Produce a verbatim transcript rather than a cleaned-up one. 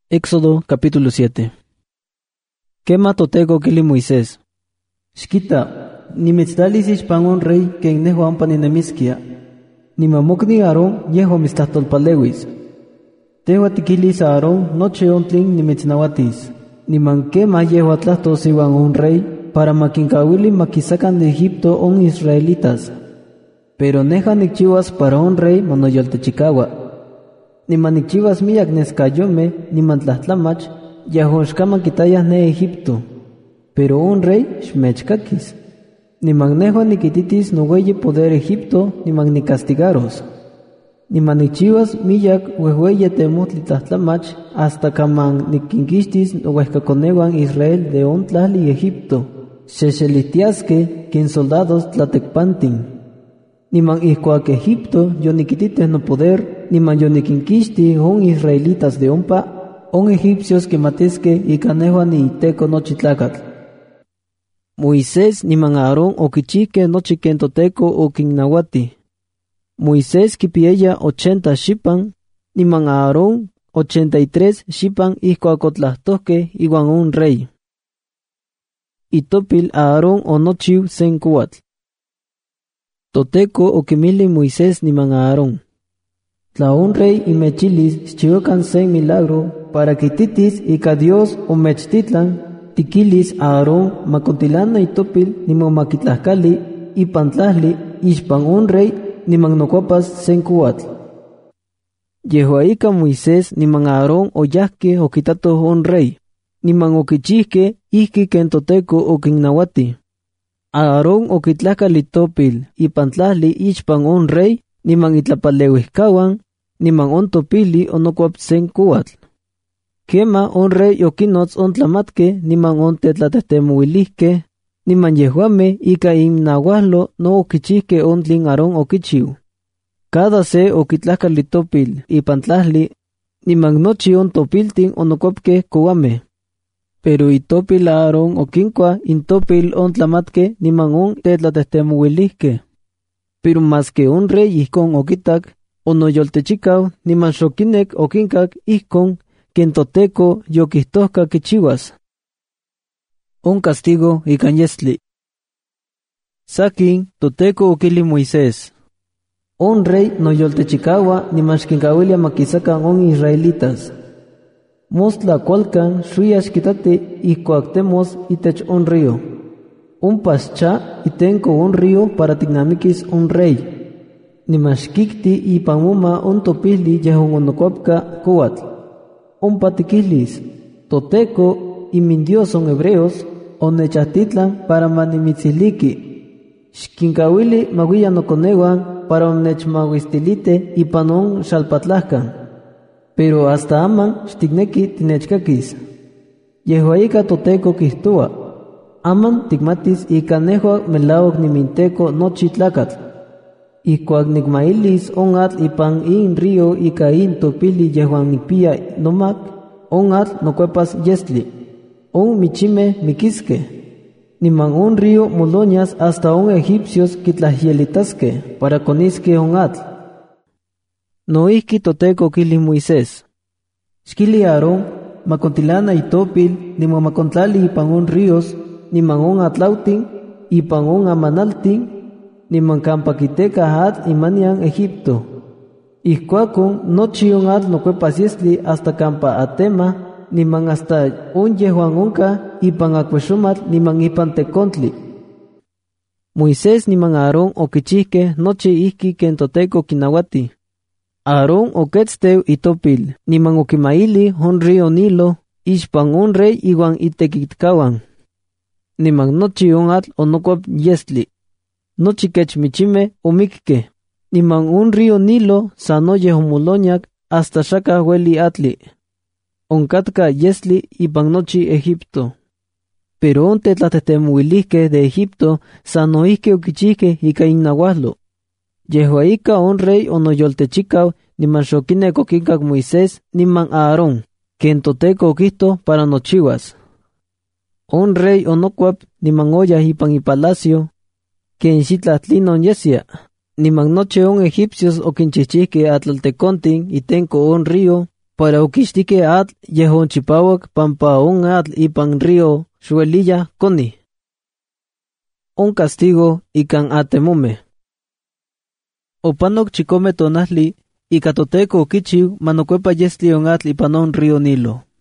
Éxodo capítulo siete. Quema toteko kili Moisés. Xquita, nimitzdaliz ixpan on rey ken nehua ompa ninemiskia. Nimamokni Aarón yehua mitztlahtolpaleuis. Tehua tikilis a Aarón noche on tlin nimitznahuatis. Niman quema yehua tlahtos iwan on rey para makinkauili makisakan de Egipto on israelitas. Pero neja nikchiwas para on rey manoyoltechikawa. Niman nikchiwas miyak neskayome niman tlahtlamach yahon xkaman kitayas ne Egipto. Pero on rey xmechkakis. Niman nehua nikititis noweyi poder Egipto niman nikastigaros. Niman nikchiwas miyak wehweye temutli tlahtlamach hasta kaman nikinkixtis nowehkakonewan Israel de on tlahli Egipto. Xexelihtiaske kin soldados tlatekpantin. Niman ihkuak Egipto yonikititeh no poder, niman yonikinkixti on israelitas de ompa, on egipcios kimatiske ika nehua niiteko nochi tlakatl. Moisés niman Aarón okichihke nochi ken toteko okinnauati. Moisés kipieya ochenta xipan, niman Aarón ochenta y tres xipan ihkuak otlahtohke iwan on rey. Itopil Aarón onochiu sen kuatl. Toteko okimili Moisés niman Aarón. Tla on rey imechilis xchiuakan sen milagro para kititis ika Dios omechtitlan, tikilis Aarón makontilana itopil niman makitlahkali ipan tlahli ixpan on rey niman nokuapas sen kuatl. Yehua ika Moisés niman Aarón oyahke okitatoh on rey, niman okichihke ihki ken toteko okinnauati. Aarón okitlahkal itopil ipan tlahli ixpan on rey, niman itlapaleuihkawan, niman on topili onokuap sen kuatl. Kema on rey okinots on tlamatke niman on tetlatehtemuilihke, niman yehuame ika innauahlo no okichihke on tlin Aarón okichiu. Cada se okitlahkal itopil ipan tlahli, niman nochi on topiltin onokuapke kouame. Pero itopil Aarón okinkua intopil on tlamatke niman on tetlatehtemuilihke. Pero mas que on rey ihkon okitak, onoyoltechikau niman xokinek okinkak ihkon ken toteko yokihtohka kichiwas. On castigo ikan yestli. Sakin toteko okili Moisés. On rey noyoltechikawa niman xkinkauilia makisakan on israelitas. Mostla kualkan xuyax kitate ihkuak temos itech on río. Un pascha itenko on río para tignamikis on rey. Niman xkikti ipan moma on topihli yehon onokuapka kuatl. On patikilis, toteko imindios on hebreos onechahtitlan para manimitziliki. Xkinkauili maguiya nokonewan para onechmahuistilite ipan on xalpatlahkan. Pero hasta aman xtikneki tinechkakis. Yehua ika toteko kihtoa. Aman tikmatis ika nehua melauak niminteko nochi tlakatl. Ihkuak nikmailis on atl ipan in río ika in topili yehuan nikpia nomak, on atl nokuepas yestli. On michime mikiske. Niman on río moloñas hasta on egipcios kitlahielitaske para koniske on atl. Noihki toteko kili Moisés. Xkili Aarón, makontilana itopil, niman makontlali ipan on ríos, niman on atlautin, ipan on amanaltin, niman kampakiteka atl imanian Egipto. Ihkuakon nochi on atl nokuepas yestli hasta kampa atema, niman hasta on yehuan onka ipan akuexomatl niman ipan tekontli. Moisés niman Aarón okichihke nochi ihki ken toteko kinauati. Aarón oketzteu itopil, niman okimaili on río Nilo, ixpan on rey iwan itekitkawan. Niman nochi on atl onokuap yestli. Nochi kech michime omikke. Niman on río Nilo sanoye homoloñak hasta xaka hueli atli. Onkatka yestli ipan nochi Egipto. Pero on tetlatehtemuilihke de Egipto sanoihke okichihke ika innauahlo. Yehua ika on rey onoyoltechikau niman xokinek okinkak Moisés niman Aarón, ken toteko okihto para nochiwas. On rey onokuap niman oyah ipan ipalacio, ken xitlahtlinon yesia, niman noche on egipcios okinchihchihke atlaltekontin itenko on río, para ukixtique atl yehon chipawak pampa un atl ipan río xuelilla coni. Un castigo ikan atemome. Opanok chicome tonahli, ika toteco kichiu manocuepa yestli on atl ipan on río Nilo.